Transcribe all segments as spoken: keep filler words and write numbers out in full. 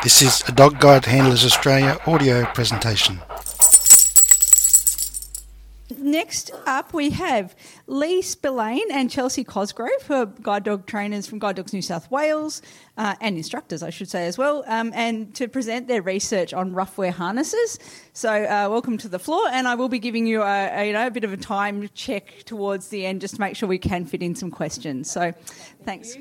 This is a Dog Guide Handlers Australia audio presentation. Next up we have Lee Spillane and Chelsea Cosgrove, who are guide dog trainers from Guide Dogs New South Wales, uh, and instructors I should say as well, um, and to present their research on rough wear harnesses. So uh, welcome to the floor, and I will be giving you a, a, you know, a bit of a time check towards the end just to make sure we can fit in some questions. So thanks.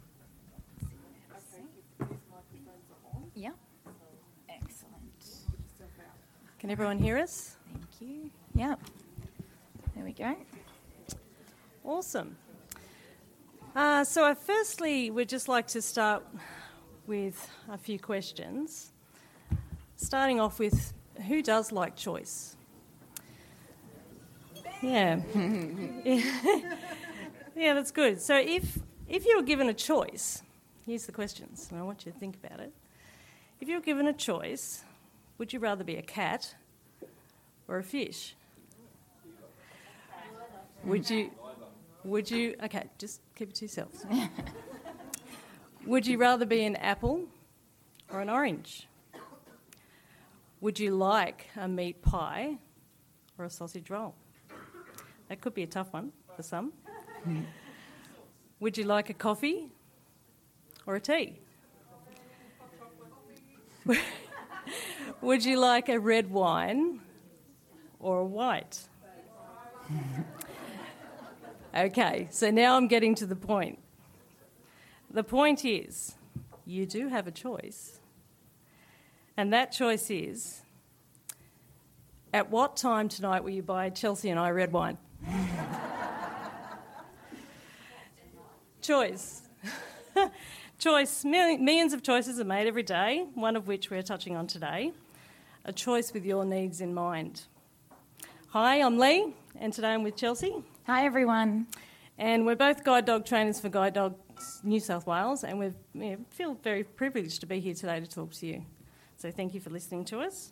Yeah. Excellent. Can everyone hear us? Thank you. Yeah. There we go. Awesome. Uh, so I firstly would just like to start with a few questions. Starting off with, who does like choice? Yeah. yeah. Yeah, that's good. So if if you were given a choice, here's the questions, and I want you to think about it. If you were given a choice, would you rather be a cat or a fish? Would you, would you, okay, just keep it to yourselves. Would you rather be an apple or an orange? Would you like a meat pie or a sausage roll? That could be a tough one for some. Would you like a coffee or a tea? Would you like a red wine or a white? Okay, so now I'm getting to the point. The point is, you do have a choice. And that choice is, at what time tonight will you buy Chelsea and I red wine? Choice. Choice. Millions of choices are made every day, one of which we're touching on today. A choice with your needs in mind. Hi, I'm Lee, and today I'm with Chelsea. Hi everyone. And we're both guide dog trainers for Guide Dogs New South Wales, and we you know, feel very privileged to be here today to talk to you. So thank you for listening to us.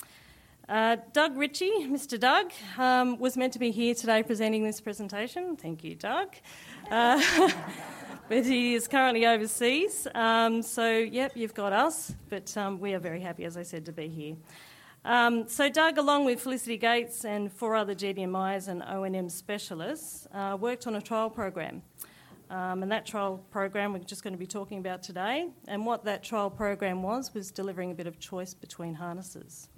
Uh, Doug Ritchie, Mister Doug, um, was meant to be here today presenting this presentation. Thank you, Doug. Uh, but he is currently overseas. Um, so, yep, you've got us. But um, we are very happy, as I said, to be here. Um, so Doug, along with Felicity Gates and four other G D M Is and O and M specialists, uh, worked on a trial program. Um, and that trial program we're just going to be talking about today. And what that trial program was, was delivering a bit of choice between harnesses.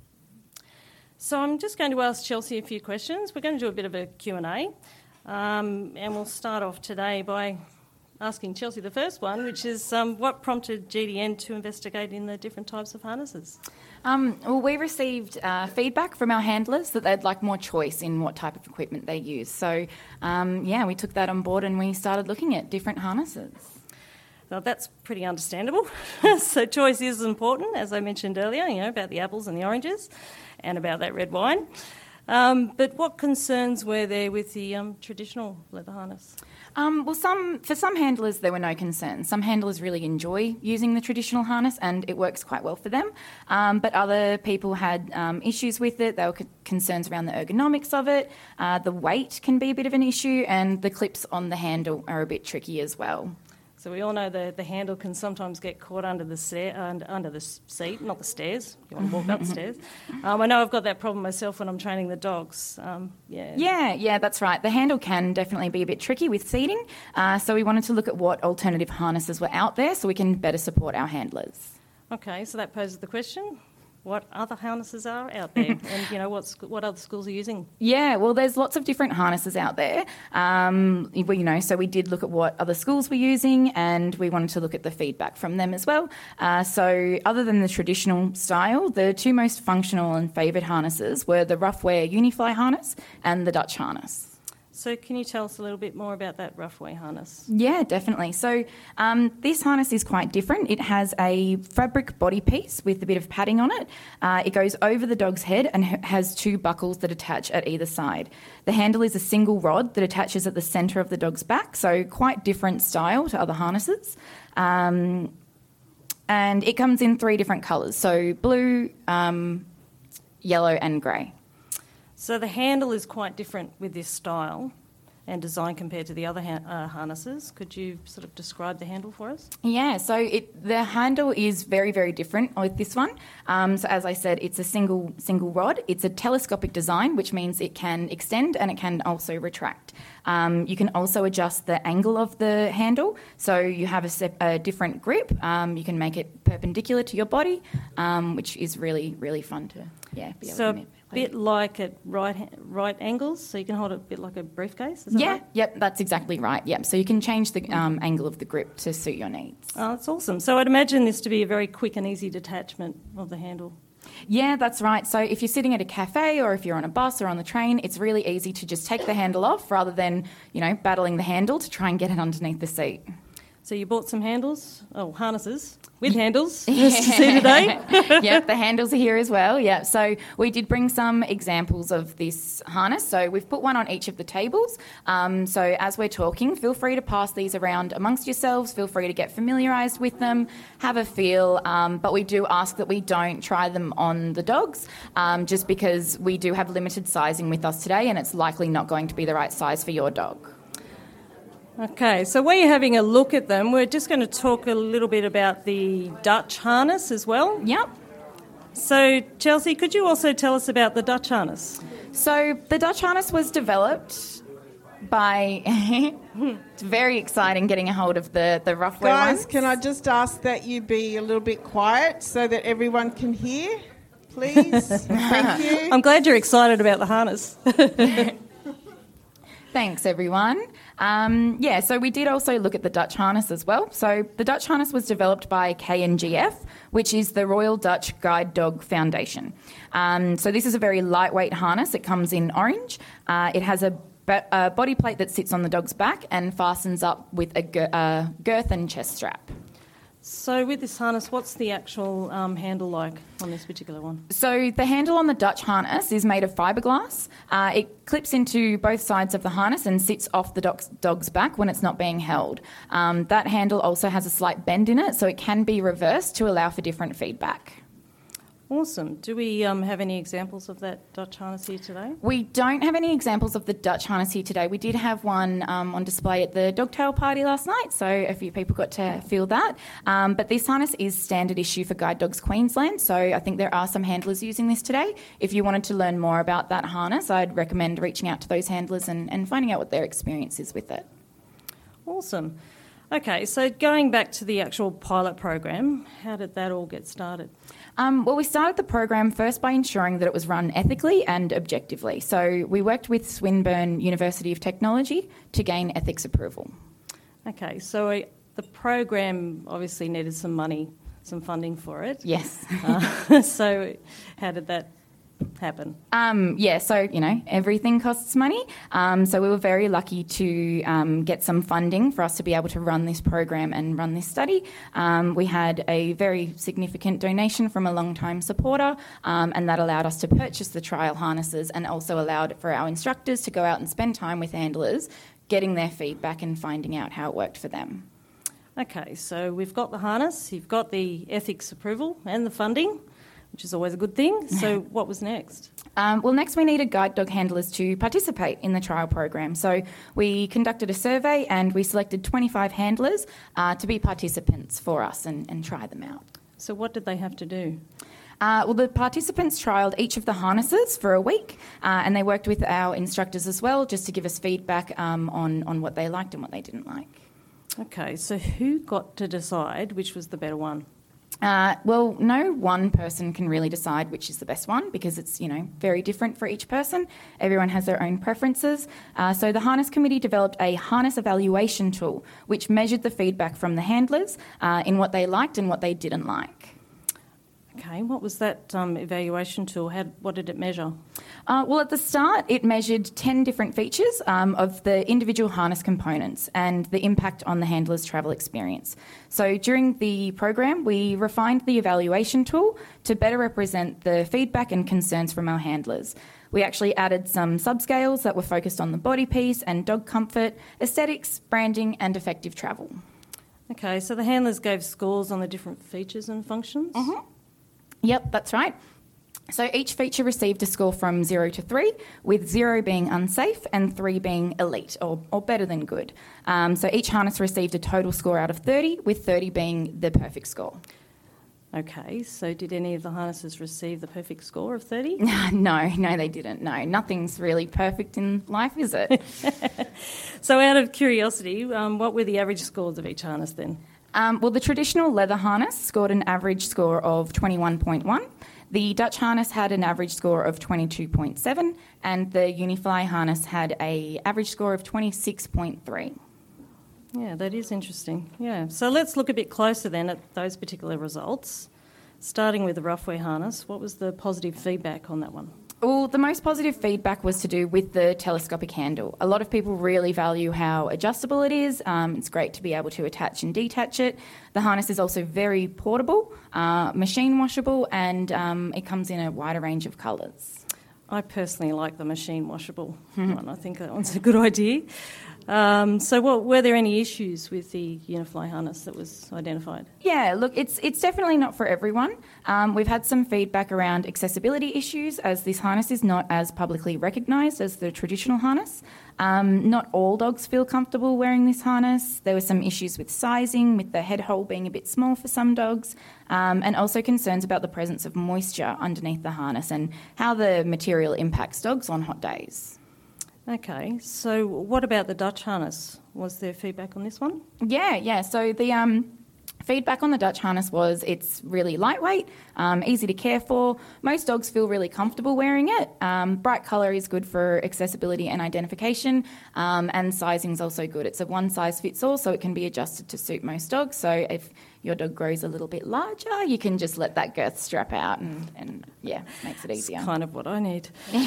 So I'm just going to ask Chelsea a few questions. We're going to do a bit of a Q and A. Um, and we'll start off today by asking Chelsea the first one, which is um, what prompted G D N to investigate in the different types of harnesses? Um, well, we received uh, feedback from our handlers that they'd like more choice in what type of equipment they use. So, um, yeah, we took that on board and we started looking at different harnesses. Well, that's pretty understandable. So choice is important, as I mentioned earlier, you know, about the apples and the oranges and about that red wine. Um, but what concerns were there with the um, traditional leather harness? Um, well, some for some handlers there were no concerns. Some handlers really enjoy using the traditional harness and it works quite well for them. Um, but other people had um, issues with it. There were c- concerns around the ergonomics of it. Uh, the weight can be a bit of an issue and the clips on the handle are a bit tricky as well. So we all know the, the handle can sometimes get caught under the stair, under, under the seat, not the stairs. You want to walk up the stairs. Um, I know I've got that problem myself when I'm training the dogs. Um, yeah, yeah, yeah, that's right. The handle can definitely be a bit tricky with seating. Uh, so we wanted to look at what alternative harnesses were out there so we can better support our handlers. Okay, so that poses the question. What other harnesses are out there, and you know what sc- what other schools are using? Yeah, well, there's lots of different harnesses out there. Um, we, you know, so we did look at what other schools were using, and we wanted to look at the feedback from them as well. Uh, so, other than the traditional style, the two most functional and favoured harnesses were the rough wear Unifly harness and the Dutch harness. So can you tell us a little bit more about that rough wear harness? Yeah, definitely. So um, this harness is quite different. It has a fabric body piece with a bit of padding on it. Uh, it goes over the dog's head and ha- has two buckles that attach at either side. The handle is a single rod that attaches at the centre of the dog's back, so quite different style to other harnesses. Um, and it comes in three different colours, so blue, um, yellow and grey. So the handle is quite different with this style. and design compared to the other ha- uh, harnesses. Could you sort of describe the handle for us? Yeah, so it, the handle is very, very different with this one. Um, so as I said, it's a single single rod. It's a telescopic design, which means it can extend and it can also retract. Um, you can also adjust the angle of the handle, so you have a, sep- a different grip. Um, you can make it perpendicular to your body, um, which is really, really fun to yeah be able So to a bit like at right ha- right angles, so you can hold it a bit like a briefcase. Is that Yeah, right? yep, that's exactly right. Yep, so you can change the um, angle of the grip to suit your needs. Oh, that's awesome. So I'd imagine this to be a very quick and easy detachment of the handle. Yeah, that's right. So if you're sitting at a cafe or if you're on a bus or on the train, it's really easy to just take the handle off rather than, you know, battling the handle to try and get it underneath the seat. So you bought some handles, oh, harnesses with handles for us to see today. Yep, the handles are here as well. Yeah, so we did bring some examples of this harness. So we've put one on each of the tables. Um, so as we're talking, feel free to pass these around amongst yourselves. Feel free to get familiarised with them, have a feel. Um, but we do ask that we don't try them on the dogs, um, just because we do have limited sizing with us today, and it's likely not going to be the right size for your dog. Okay, so while you're having a look at them, we're just going to talk a little bit about the Dutch harness as well. Yep. So, Chelsea, could you also tell us about the Dutch harness? So the Dutch harness was developed by... It's very exciting getting a hold of the, the rough wear Guys, ones. can I just ask that you be a little bit quiet so that everyone can hear, please? Thank you. I'm glad you're excited about the harness. Thanks, everyone. Um, yeah, so we did also look at the Dutch harness as well. So the Dutch harness was developed by K N G F, which is the Royal Dutch Guide Dog Foundation. Um, so this is a very lightweight harness. It comes in orange. Uh, it has a, ba- a body plate that sits on the dog's back and fastens up with a gir- uh, girth and chest strap. So with this harness, what's the actual um, handle like on this particular one? So the handle on the Dutch harness is made of fiberglass. Uh, it clips into both sides of the harness and sits off the dog's, dog's back when it's not being held. Um, that handle also has a slight bend in it, so it can be reversed to allow for different feedback. Awesome. Do we um, have any examples of that Dutch harness here today? We don't have any examples of the Dutch harness here today. We did have one um, on display at the Dogtail party last night, so a few people got to feel that. Um, but this harness is standard issue for Guide Dogs Queensland, so I think there are some handlers using this today. If you wanted to learn more about that harness, I'd recommend reaching out to those handlers and, and finding out what their experience is with it. Awesome. Okay, so going back to the actual pilot program, how did that all get started? Um, well, we started the program first by ensuring that it was run ethically and objectively. So we worked with Swinburne University of Technology to gain ethics approval. Okay, so uh, the program obviously needed some money, some funding for it. Yes. Uh, so how did that happen? Um, yeah, so, you know, everything costs money. Um, so we were very lucky to um, get some funding for us to be able to run this program and run this study. Um, we had a very significant donation from a long-time supporter, um, and that allowed us to purchase the trial harnesses and also allowed for our instructors to go out and spend time with handlers, getting their feedback and finding out how it worked for them. Okay, so we've got the harness, you've got the ethics approval and the funding, which is always a good thing. So what was next? Um, well, next we needed guide dog handlers to participate in the trial program. So we conducted a survey and we selected twenty-five handlers uh, to be participants for us and, and try them out. So what did they have to do? Uh, well, the participants trialled each of the harnesses for a week uh, and they worked with our instructors as well just to give us feedback um, on, on what they liked and what they didn't like. Okay, so who got to decide which was the better one? Uh, well, no one person can really decide which is the best one because it's, you know, very different for each person. Everyone has their own preferences. Uh, so the Harness Committee developed a harness evaluation tool which measured the feedback from the handlers uh, in what they liked and what they didn't like. Okay, what was that um, evaluation tool? How, what did it measure? Uh, well, at the start, it measured ten different features um, of the individual harness components and the impact on the handler's travel experience. So during the program, we refined the evaluation tool to better represent the feedback and concerns from our handlers. We actually added some subscales that were focused on the body piece and dog comfort, aesthetics, branding and effective travel. Okay, so the handlers gave scores on the different features and functions? Mm-hmm. Yep, that's right. So each feature received a score from zero to three, with zero being unsafe and three being elite or, or better than good. Um, so each harness received a total score out of thirty, with thirty being the perfect score. Okay, so did any of the harnesses receive the perfect score of thirty? No, no, they didn't. No, nothing's really perfect in life, is it? So out of curiosity, um, what were the average scores of each harness then? Um, well, the traditional leather harness scored an average score of twenty-one point one. The Dutch harness had an average score of twenty-two point seven, and the Unifly harness had an average score of twenty-six point three. Yeah, that is interesting. Yeah, so let's look a bit closer then at those particular results. Starting with the Roughwear harness, what was the positive feedback on that one? Well, the most positive feedback was to do with the telescopic handle. A lot of people really value how adjustable it is. Um, it's great to be able to attach and detach it. The harness is also very portable, uh, machine washable, and um, it comes in a wider range of colours. I personally like the machine washable one. I think that one's a good idea. Um, so what, were there any issues with the Unifly harness that was identified? Yeah, look, it's it's definitely not for everyone. Um, we've had some feedback around accessibility issues, as this harness is not as publicly recognised as the traditional harness. Um, not all dogs feel comfortable wearing this harness. There were some issues with sizing, with the head hole being a bit small for some dogs, um, and also concerns about the presence of moisture underneath the harness and how the material impacts dogs on hot days. Okay, so what about the Dutch harness? Was there feedback on this one? Yeah, yeah. So the um, feedback on the Dutch harness was it's really lightweight, um, easy to care for. Most dogs feel really comfortable wearing it. Um, bright colour is good for accessibility and identification, um, and sizing is also good. It's a one size fits all, so it can be adjusted to suit most dogs. So if your dog grows a little bit larger, you can just let that girth strap out and, and yeah, makes it easier. It's kind of what I need.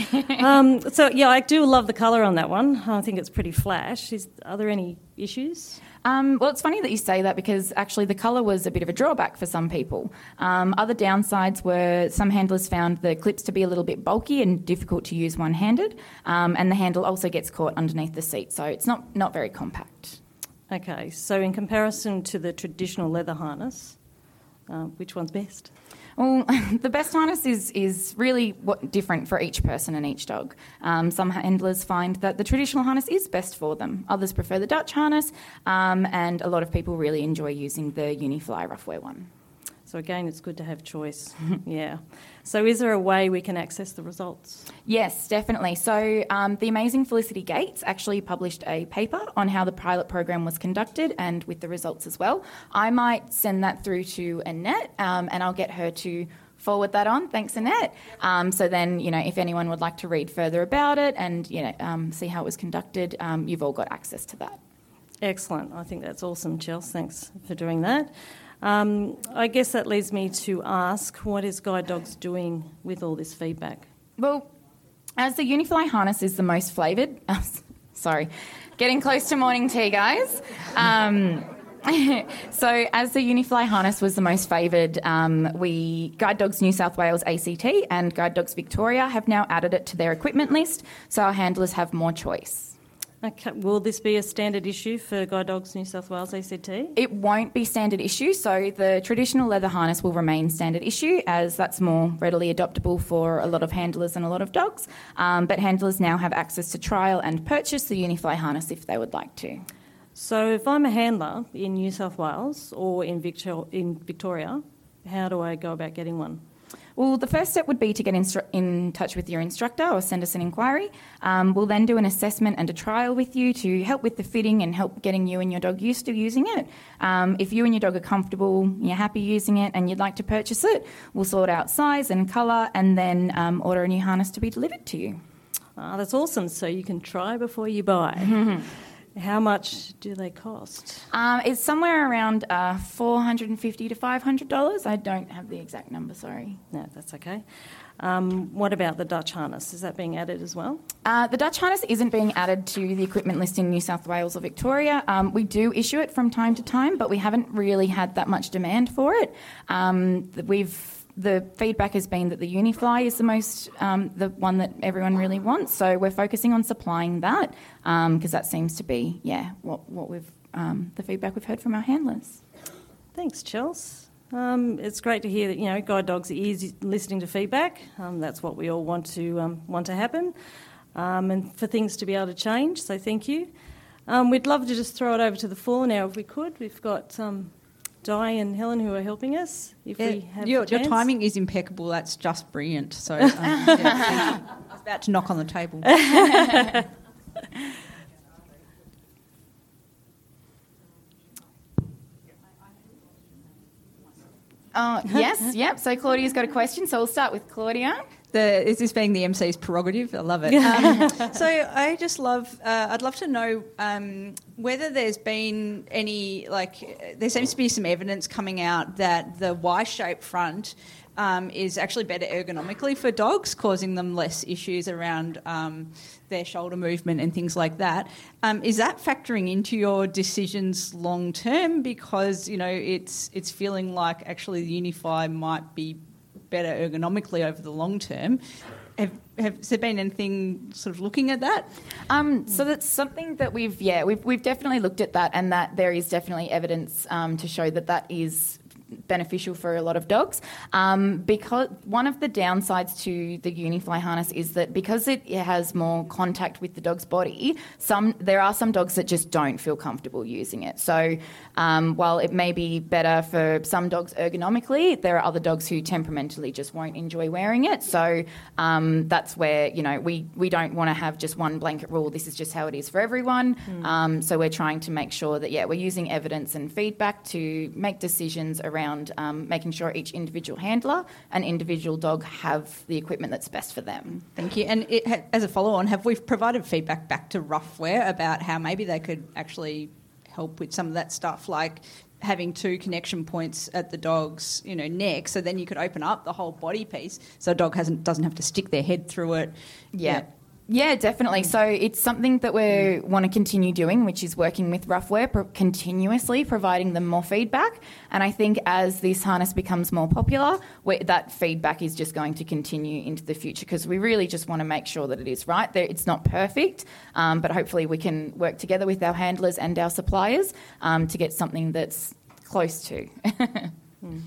um, so, yeah, I do love the colour on that one. I think it's pretty flash. Is, are there any issues? Um, well, it's funny that you say that because actually the colour was a bit of a drawback for some people. Um, other downsides were some handlers found the clips to be a little bit bulky and difficult to use one-handed, um, and the handle also gets caught underneath the seat, so it's not, not very compact. Okay, so in comparison to the traditional leather harness, uh, which one's best? Well, the best harness is is really what different for each person and each dog. Um, some handlers find that the traditional harness is best for them. Others prefer the Dutch harness, um, and a lot of people really enjoy using the Unifly Roughwear one. So again, it's good to have choice. Yeah. So is there a way we can access the results? Yes, definitely. So um, the amazing Felicity Gates actually published a paper on how the pilot program was conducted and with the results as well. I might send that through to Annette, um, and I'll get her to forward that on. Thanks, Annette. Um, so then, you know, if anyone would like to read further about it and, you know, um, see how it was conducted, um, you've all got access to that. Excellent. I think that's awesome, Chels. Thanks for doing that. Um, I guess that leads me to ask, what is Guide Dogs doing with all this feedback? Well, as the Unifly harness is the most flavoured... Oh, sorry, getting close to morning tea, guys. Um, so as the Unifly harness was the most favoured, um, we Guide Dogs New South Wales A C T and Guide Dogs Victoria have now added it to their equipment list, so our handlers have more choice. Okay. Will this be a standard issue for Guide Dogs New South Wales A C T? It won't be standard issue, so the traditional leather harness will remain standard issue as that's more readily adoptable for a lot of handlers and a lot of dogs. Um, but handlers now have access to trial and purchase the Unifly harness if they would like to. So if I'm a handler in New South Wales or in, Victor- in Victoria, how do I go about getting one? Well, the first step would be to get instru- in touch with your instructor or send us an inquiry. Um, we'll then do an assessment and a trial with you to help with the fitting and help getting you and your dog used to using it. Um, if you and your dog are comfortable, you're happy using it and you'd like to purchase it, we'll sort out size and colour and then um, order a new harness to be delivered to you. Ah, that's awesome. So you can try before you buy. How much do they cost? Um, it's somewhere around uh, four hundred fifty dollars to five hundred dollars. I don't have the exact number, sorry. No, that's okay. Um, what about the Dutch harness? Is that being added as well? Uh, the Dutch harness isn't being added to the equipment list in New South Wales or Victoria. Um, we do issue it from time to time, but we haven't really had that much demand for it. Um, we've The feedback has been that the Unifly is the most, um, the one that everyone really wants. So we're focusing on supplying that because um, that seems to be, yeah, what what we've um, the feedback we've heard from our handlers. Thanks, Chels. Um, it's great to hear that, you know, guide dogs are ears listening to feedback. Um, that's what we all want to um, want to happen, um, and for things to be able to change. So thank you. Um, we'd love to just throw it over to the floor now if we could. We've got um, Di and Helen who are helping us. If Yeah, we have your, the your chance. timing is impeccable. That's just brilliant. So um, yeah, I was about to knock on the table. Uh, yes, yep. So Claudia's got a question, so we'll start with Claudia. The, is this being the M C's prerogative? I love it. Um, so I just love, uh, I'd love to know um, whether there's been any, like, there seems to be some evidence coming out that the Y-shaped front um, is actually better ergonomically for dogs, causing them less issues around um, their shoulder movement and things like that. Um, is that factoring into your decisions long term? Because, you know, it's it's feeling like actually the Unify might be better ergonomically over the long term. Have, have has there been anything sort of looking at that? Um, so that's something that we've, yeah, we've we've definitely looked at that, and that there is definitely evidence um, to show that that is beneficial for a lot of dogs, um, because one of the downsides to the Unifly harness is that because it has more contact with the dog's body, some there are some dogs that just don't feel comfortable using it. So um, while it may be better for some dogs ergonomically, there are other dogs who temperamentally just won't enjoy wearing it. So um, that's where, you know, we, we don't want to have just one blanket rule, this is just how it is for everyone. Mm. Um, so we're trying to make sure that, yeah, we're using evidence and feedback to make decisions around around um, making sure each individual handler and individual dog have the equipment that's best for them. Thank you. And it ha- as a follow-on, have we provided feedback back to Roughwear about how maybe they could actually help with some of that stuff, like having two connection points at the dog's, you know, neck, so then you could open up the whole body piece so a dog hasn't doesn't have to stick their head through it. Yeah. yeah. Yeah, definitely. So it's something that we mm. want to continue doing, which is working with Roughwear, pro- continuously providing them more feedback. And I think as this harness becomes more popular, that feedback is just going to continue into the future, because we really just want to make sure that it is right. It's not perfect, um, but hopefully we can work together with our handlers and our suppliers um, to get something that's close to. mm.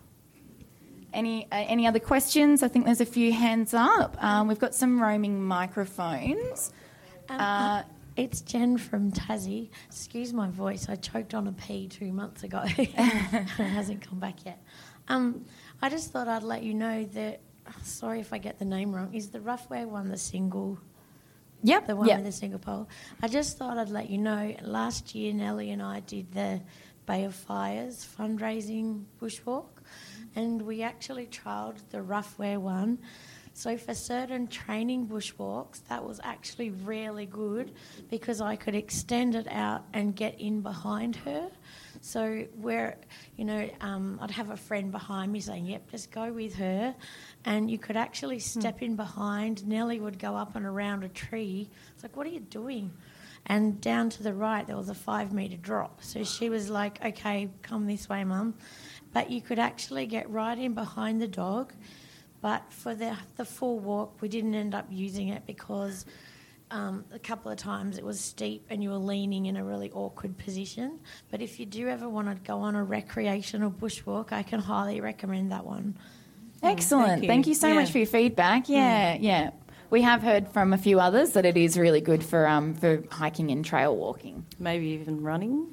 Any uh, any other questions? I think there's a few hands up. Um, we've got some roaming microphones. Um, uh, it's Jen from Tassie. Excuse my voice. I choked on a pee two months ago. It hasn't come back yet. Um, I just thought I'd let you know that, sorry if I get the name wrong, is the Roughwear one the single? Yep. The one yep. with the single pole. I just thought I'd let you know, last year Nellie and I did the Bay of Fires fundraising bushwalk. And we actually trialled the Roughwear one. So for certain training bushwalks, that was actually really good because I could extend it out and get in behind her. So where, you know, um, I'd have a friend behind me saying, yep, just go with her. And you could actually step mm. in behind. Nellie would go up and around a tree. It's like, what are you doing? And down to the right, there was a five metre drop. So she was like, okay, come this way, Mum. But you could actually get right in behind the dog. But for the the full walk, we didn't end up using it because um, a couple of times it was steep and you were leaning in a really awkward position. But if you do ever want to go on a recreational bushwalk, I can highly recommend that one. Excellent. Thank you, Thank you so yeah. much for your feedback. Yeah, mm. yeah. We have heard from a few others that it is really good for um for hiking and trail walking. Maybe even running.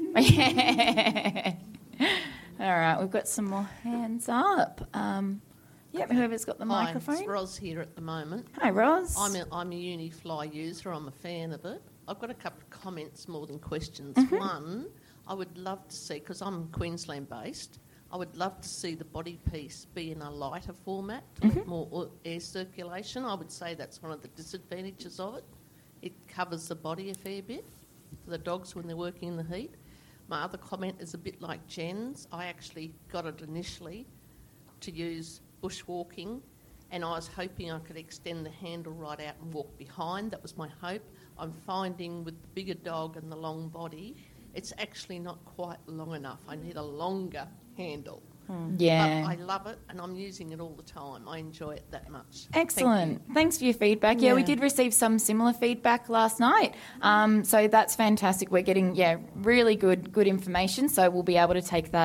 All right, we've got some more hands up. Um, yep, whoever's got the Hi, microphone. It's Ros here at the moment. Hi, Ros. I'm a, I'm a Unifly user. I'm a fan of it. I've got a couple of comments more than questions. Mm-hmm. One, I would love to see, because I'm Queensland based, I would love to see the body piece be in a lighter format to mm-hmm. let more air circulation. I would say that's one of the disadvantages of it. It covers the body a fair bit for the dogs when they're working in the heat. My other comment is a bit like Jen's. I actually got it initially to use bushwalking, and I was hoping I could extend the handle right out and walk behind. That was my hope. I'm finding with the bigger dog and the long body, it's actually not quite long enough. I need a longer handle. Hmm. Yeah. But I love it, and I'm using it all the time. I enjoy it that much. Excellent. Thank Thanks for your feedback. Yeah. yeah, we did receive some similar feedback last night. Um, so that's fantastic. We're getting, yeah, really good good information. So we'll be able to take that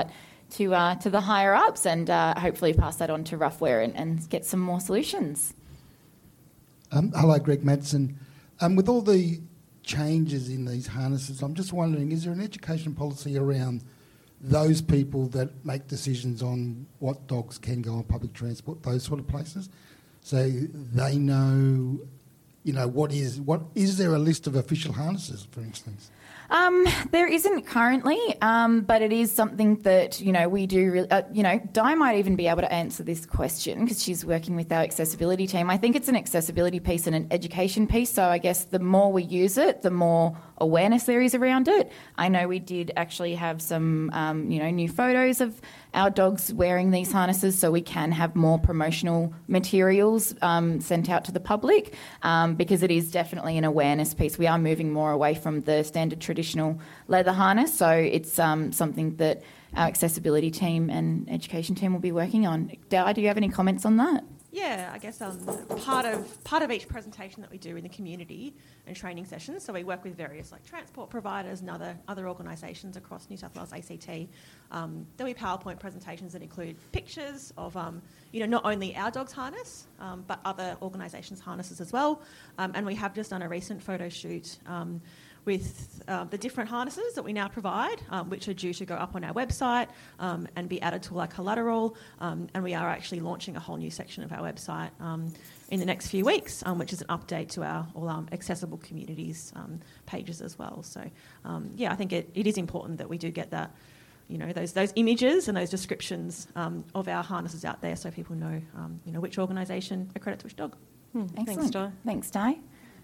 to uh, to the higher ups and uh, hopefully pass that on to Roughwear and, and get some more solutions. Um, hello, Greg Madsen. Um, with all the changes in these harnesses, I'm just wondering, is there an education policy around those people that make decisions on what dogs can go on public transport, those sort of places, so they know, you know, what is what is there a list of official harnesses, for instance? Um, there isn't currently, um, but it is something that, you know, we do, re- uh, you know, Di might even be able to answer this question because she's working with our accessibility team. I think it's an accessibility piece and an education piece, so I guess the more we use it, the more awareness there is around it. I know we did actually have some, um, you know, new photos of our dogs wearing these harnesses so we can have more promotional materials um, sent out to the public um, because it is definitely an awareness piece. We are moving more away from the standard traditional leather harness, so it's um, something that our accessibility team and education team will be working on. Di, do you have any comments on that? Yeah, I guess um, part of part of each presentation that we do in the community and training sessions, so we work with various like transport providers and other other organisations across New South Wales A C T. Um, there'll be PowerPoint presentations that include pictures of um, you know, not only our dog's harness um, but other organisations' harnesses as well. Um, and we have just done a recent photo shoot um, with uh, the different harnesses that we now provide, um, which are due to go up on our website um, and be added to our collateral. Um, and we are actually launching a whole new section of our website um, in the next few weeks, um, which is an update to our all um, accessible communities um, pages as well. So, um, yeah, I think it, it is important that we do get that, you know, those those images and those descriptions um, of our harnesses out there so people know, um, you know, which organisation accredits which dog. Hmm, Thanks, Di. Thanks, Di.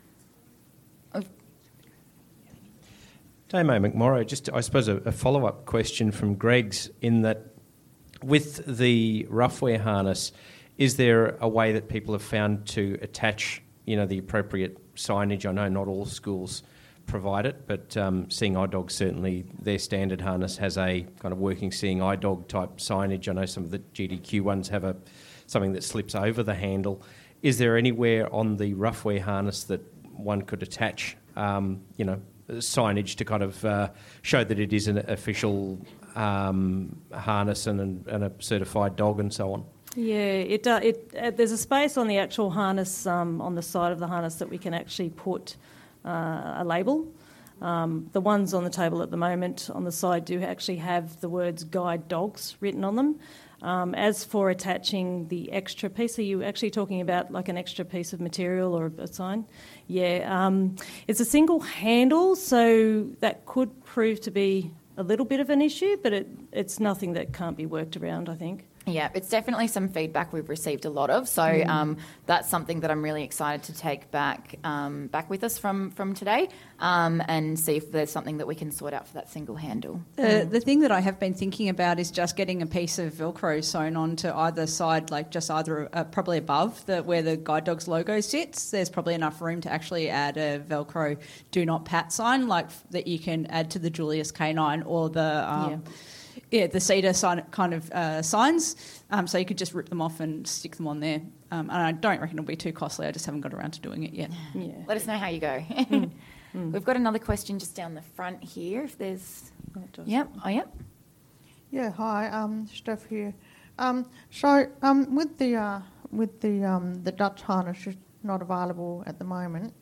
Damo McMorrow, just I suppose a, a follow-up question from Greg's in that with the Roughwear harness, is there a way that people have found to attach, you know, the appropriate signage? I know not all schools provide it, but um, Seeing Eye Dog, certainly their standard harness has a kind of working Seeing Eye Dog type signage. I know some of the G D Q ones have a something that slips over the handle. Is there anywhere on the Roughwear harness that one could attach, um, you know, signage to kind of uh, show that it is an official um, harness and, and a certified dog and so on? Yeah, it, uh, it uh, there's a space on the actual harness, um, on the side of the harness, that we can actually put uh, a label. Um, the ones on the table at the moment on the side do actually have the words Guide Dogs written on them. Um, as for attaching the extra piece, are you actually talking about like an extra piece of material or a sign? Yeah, um, it's a single handle, so that could prove to be a little bit of an issue, but it, it's nothing that can't be worked around, I think. Yeah, it's definitely some feedback we've received a lot of. So mm. um, that's something that I'm really excited to take back um, back with us from, from today um, and see if there's something that we can sort out for that single handle. The, mm. the thing that I have been thinking about is just getting a piece of Velcro sewn onto either side, like just either uh, probably above the where the Guide Dogs logo sits. There's probably enough room to actually add a Velcro do not pat sign, like that you can add to the Julius Canine or the... Um, yeah. Yeah, the cedar sign, kind of uh, signs, um, so you could just rip them off and stick them on there. Um, and I don't reckon it'll be too costly. I just haven't got around to doing it yet. Yeah. Let us know how you go. mm. Mm. We've got another question just down the front here. If there's, oh, yep, oh yep. Yeah, hi, um, Steph here. Um, so um, with the uh, with the um, the Dutch harness is not available at the moment.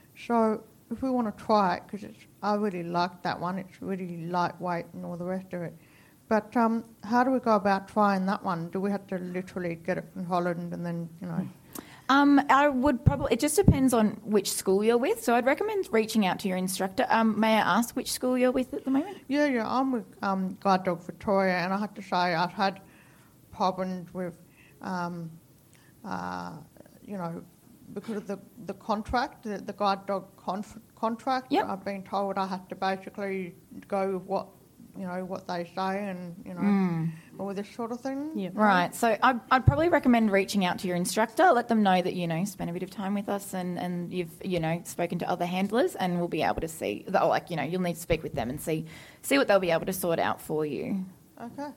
So if we want to try it, because I really like that one. It's really lightweight and all the rest of it. But um, how do we go about trying that one? Do we have to literally get it from Holland and then, you know? Um, I would probably, it just depends on which school you're with. So I'd recommend reaching out to your instructor. Um, may I ask which school you're with at the moment? Yeah, yeah, I'm with um, Guide Dog Victoria, and I have to say I've had problems with, um, uh, you know, because of the, the contract, the, the Guide Dog conf- contract. Yep. I've been told I have to basically go with what, you know, what they say and, you know, mm. all this sort of thing. Yeah. Right. So I'd, I'd probably recommend reaching out to your instructor, let them know that, you know, spend a bit of time with us and, and you've, you know, spoken to other handlers, and we'll be able to see, or like, you know, you'll need to speak with them and see see what they'll be able to sort out for you. Okay.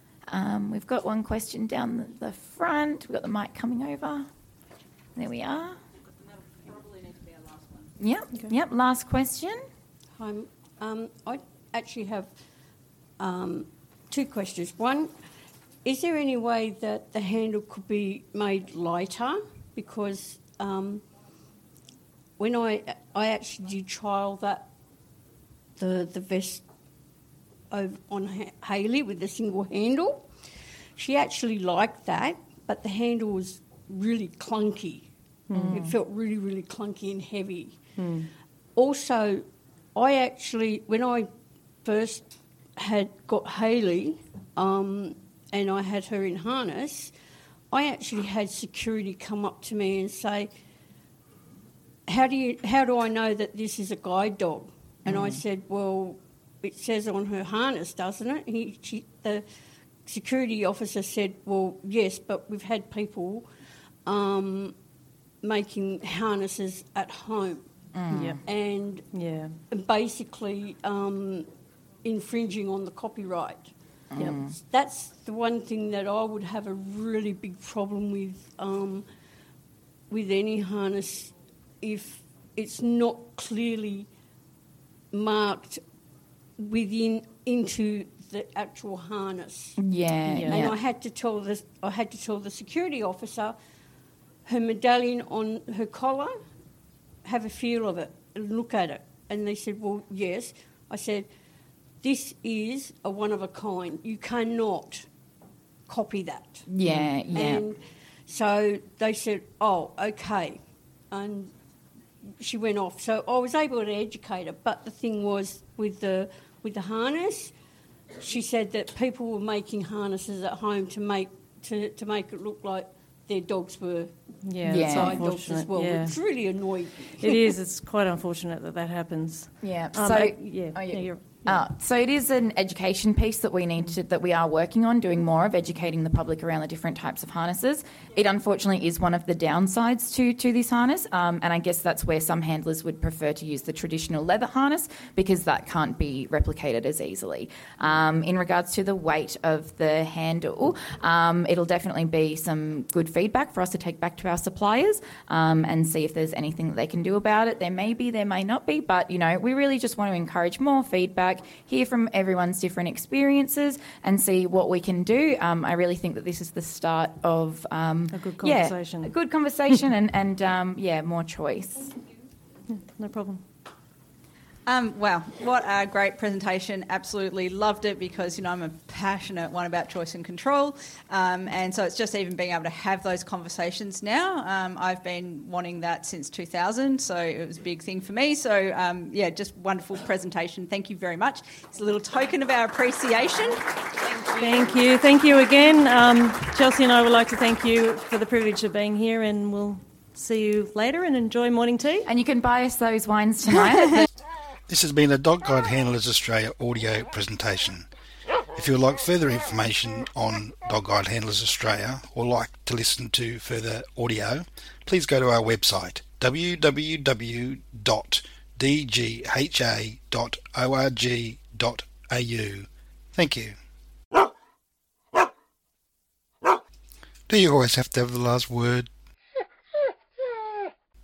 Um, we've got one question down the, the front. We've got the mic coming over. There we are. Probably need to be our last one. Yep. Okay. Yep. Last question. Hi. Um, I actually have... Um, two questions. One, is there any way that the handle could be made lighter? Because um, when I I actually did trial that the the vest over on Hayley with the single handle, she actually liked that, but the handle was really clunky. Mm. It felt really, really clunky and heavy. Mm. Also, I actually, when I first had got Hayley um, and I had her in harness, I actually had security come up to me and say, how do you, how do I know that this is a guide dog? And mm. I said, well, it says on her harness, doesn't it? He, she, the security officer said, well, yes, but we've had people um, making harnesses at home. Mm. Yep. And yeah. basically um, infringing on the copyright. Mm. Yep. That's the one thing that I would have a really big problem with um, with any harness if it's not clearly marked within into the actual harness. Yeah, yeah. And I had to tell the I had to tell the security officer her medallion on her collar, have a feel of it and look at it. And they said, well, yes. I said, this is a one of a kind. You cannot copy that. Yeah, yeah. And so they said, oh, okay. And she went off. So I was able to educate her. But the thing was with the with the harness, she said that people were making harnesses at home to make to, to make it look like their dogs were yeah, yeah. guide dogs as well. Yeah. It's really annoying. It is. It's quite unfortunate that that happens. Yeah. Um, so I, yeah, oh, yeah. yeah, you're, Uh, so it is an education piece that we need to, that we are working on, doing more of educating the public around the different types of harnesses. It unfortunately is one of the downsides to, to this harness, um, and I guess that's where some handlers would prefer to use the traditional leather harness because that can't be replicated as easily. Um, in regards to the weight of the handle, um, it'll definitely be some good feedback for us to take back to our suppliers um, and see if there's anything that they can do about it. There may be, there may not be, but you know, we really just want to encourage more feedback, hear from everyone's different experiences and see what we can do. Um, I really think that this is the start of um, a good conversation. Yeah, a good conversation and, and um, yeah, more choice. No problem. Um, wow, what a great presentation. Absolutely loved it because, you know, I'm a passionate one about choice and control. Um, and so it's just even being able to have those conversations now. Um, I've been wanting that since two thousand, so it was a big thing for me. So, um, yeah, just wonderful presentation. Thank you very much. It's a little token of our appreciation. Thank you. Thank you again. Um, Chelsea and I would like to thank you for the privilege of being here, and we'll see you later and enjoy morning tea. And you can buy us those wines tonight. This has been a Dog Guide Handlers Australia audio presentation. If you would like further information on Dog Guide Handlers Australia or like to listen to further audio, please go to our website w w w dot d g h a dot org dot a u. Thank you. Do you always have to have the last word?